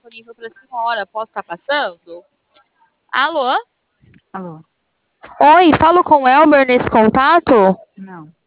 disponível para a senhora. Posso estar passando? Alô? Alô? Oi, falo com o Elber nesse contato? Não.